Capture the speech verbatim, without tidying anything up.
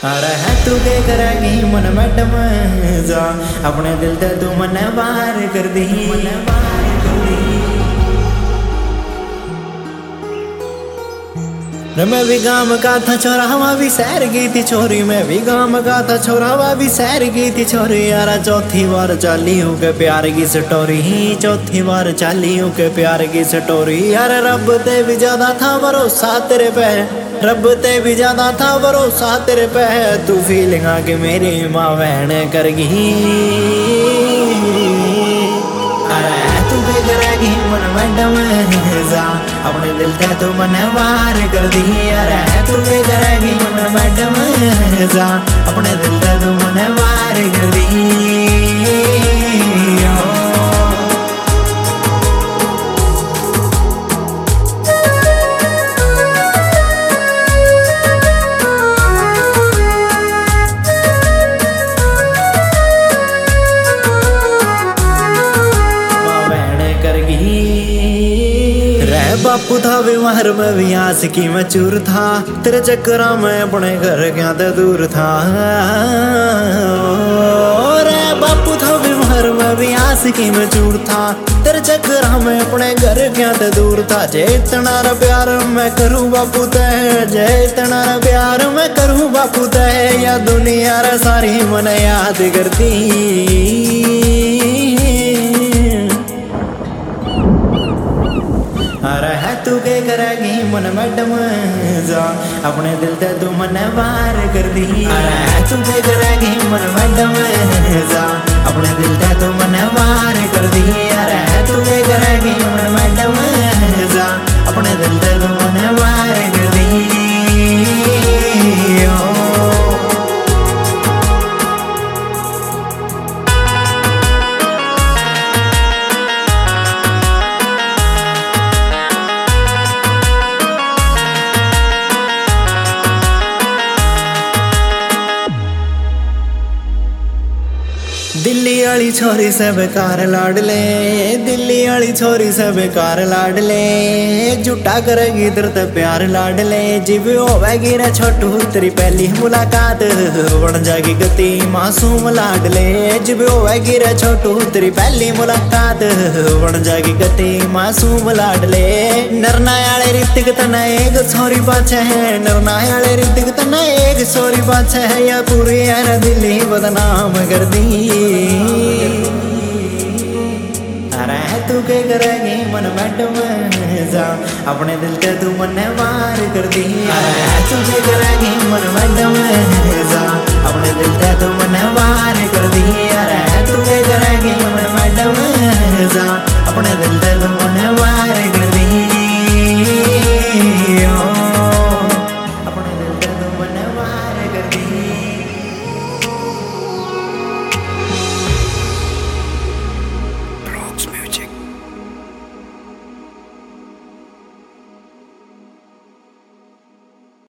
अरे है तू के करेगी मन मैडम जा अपने दिल ते तू मन वार कर दी मन वार कर दी। मैं भी गाम का था छोरा हवा भी सैर गई थी छोरी मैं भी गाम का था छोरा हवा भी सैर गई थी छोरी यारा चौथी बार चाली हूँ के प्यार की स्टोरी चौथी बार चाली हूँ के प्यार की स्टोरी यार रब ते भी ज्यादा था भरोसा तेरे पे रब ते भी ज्यादा था भरोसा तेरे पे तू फीलिंग आके मेरी माँ बहन कर गई। अरे तू भी करेगी मन मैडम जा अपने दिल ते तू मन वार कर दी। अरे तू भी करेगी मन मैडम जा अपने दिल ते तू मन वार कर दी। बापू था बीमार में भी आस की मैं चूर था तेरे चक्करा में अपने घर क्या ते दूर था। रे बापू था बीमार में भी आस की मैं चूर था तेरे चक्करा में अपने घर क्या ते दूर था। जे इतना प्यार मैं करूँ बापू ते जे इतना प्यार मैं करूँ बापू ते या दुनिया रे सारी मन याद करती। अरे है तू के करेगी मन मैडम जा अपने दिल ते तू मन वार कर दी। अरे है तू के करेगी मन मैडम जा अपने दिल ते तू मन वार कर दी। अरे है तू के करेगी मन मैडम जा अपने दिल ते तू मन वार कर दी। दिल्ली वाली छोरी से बेकार लाडले दिल्ली वाली छोरी से बेकार लाडले झूठा करेगी इधर ते प्यार लाडले जिब होवेगी रे छोटू तेरी पहली मुलाकात बन जाएगी गति मासूम लाडले जिब होवेगी रे छोटू तेरी पहली मुलाकात बन जाएगी गति मासूम लाडले। नरनायाले ऋतिक तना एक छोरी पाछे है नरनायाले ऋतिक तना एक छोरी पाछे है या पूरी यार दिल्ली बदनाम कर दी। अरे तू के करेगी मन मैडम जा अपने दिल ते तू मन वार कर दी। अरे तू के करेगी मन मैडम जा अपने दिल ते तू मन वार कर दी। अरे तू के करेगी मन मैडम जा अपने दिल ते तू मन वार कर दी।